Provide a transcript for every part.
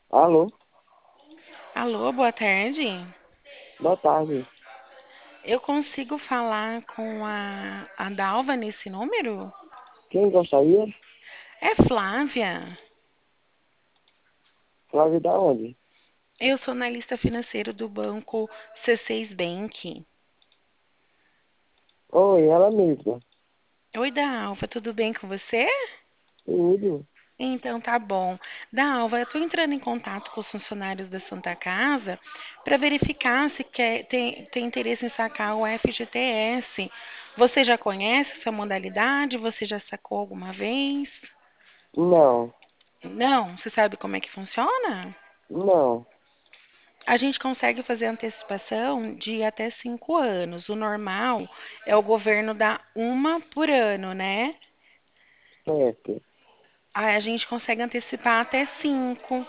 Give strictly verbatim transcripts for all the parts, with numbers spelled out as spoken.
Alô, Alô, boa tarde. boa tarde. Eu consigo falar com a, a Dalva nesse número? Quem gostaria? É Flávia. Flávio da onde? Eu sou analista financeiro do banco C seis Bank. Oi, ela mesma. Oi, Dalva, tudo bem com você? Tudo. Então tá bom. Dalva, eu tô entrando em contato com os funcionários da Santa Casa para verificar se quer, tem, tem interesse em sacar o F G T S. Você já conhece essa modalidade? Você já sacou alguma vez? Não, Não? Você sabe como é que funciona? não. A gente consegue fazer antecipação de até cinco anos. O normal é o governo dar uma por ano, né? Certo, Aí a gente consegue antecipar até cinco.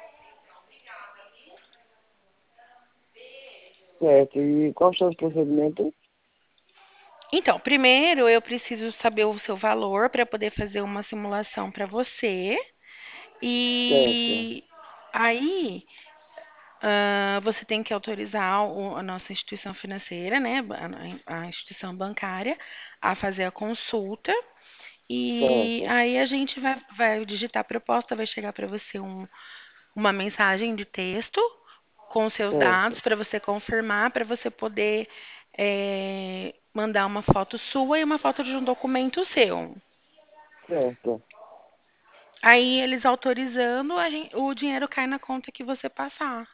certo. E qual são os procedimentos? Então, primeiro eu preciso saber o seu valor para poder fazer uma simulação para você. Certo, E aí ah, você tem que autorizar o- a nossa instituição financeira, né? A, a instituição bancária, a fazer a consulta. E certo, aí a gente vai, vai digitar a proposta, vai chegar para você um- uma mensagem de texto com os seus dados certo, para você confirmar, para você poder eh, mandar uma foto sua e uma foto de um documento seu. certo. Aí eles autorizando, a gen- o dinheiro cai na conta que você passar.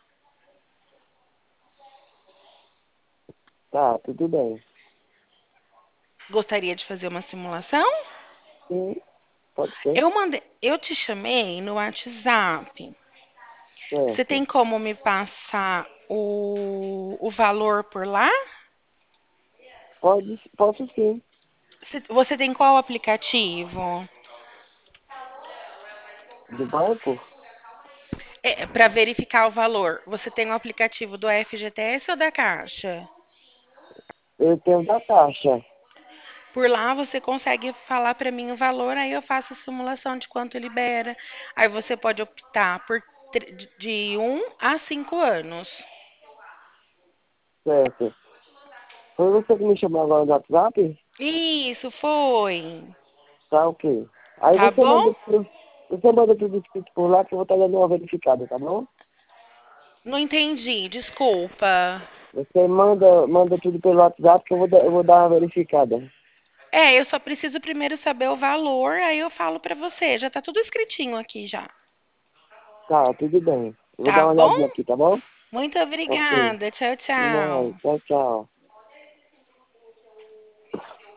Tá, tudo bem. Gostaria de fazer uma simulação? Sim, pode ser? Eu mandei, eu te chamei no WhatsApp. Você tem Certo. como me passar o, o valor por lá? Pode, posso sim. Você você tem qual aplicativo? Do banco? É, para verificar o valor, você tem o aplicativo do F G T S ou da Caixa? Eu tenho da taxa. Por lá você consegue falar para mim o valor, aí eu faço a simulação de quanto libera. Aí você pode optar por tr- de um a cinco anos. Certo. Foi você que me chamou agora no WhatsApp? Isso, foi. Tá, ok. Aí Tá você bom? manda tudo, você manda tudo escrito por lá que eu vou estar dando uma verificada, tá bom? Não entendi, desculpa. Você manda, manda tudo pelo WhatsApp que eu vou, dar- eu vou dar uma verificada. É, eu só preciso primeiro saber o valor, aí eu falo para você. Já tá tudo escritinho aqui já. Tá, tudo bem. Eu vou Tá dar uma bom? olhadinha aqui, tá bom? Muito Ok. obrigada. Tchau, De nada. tchau. Tchau, tchau.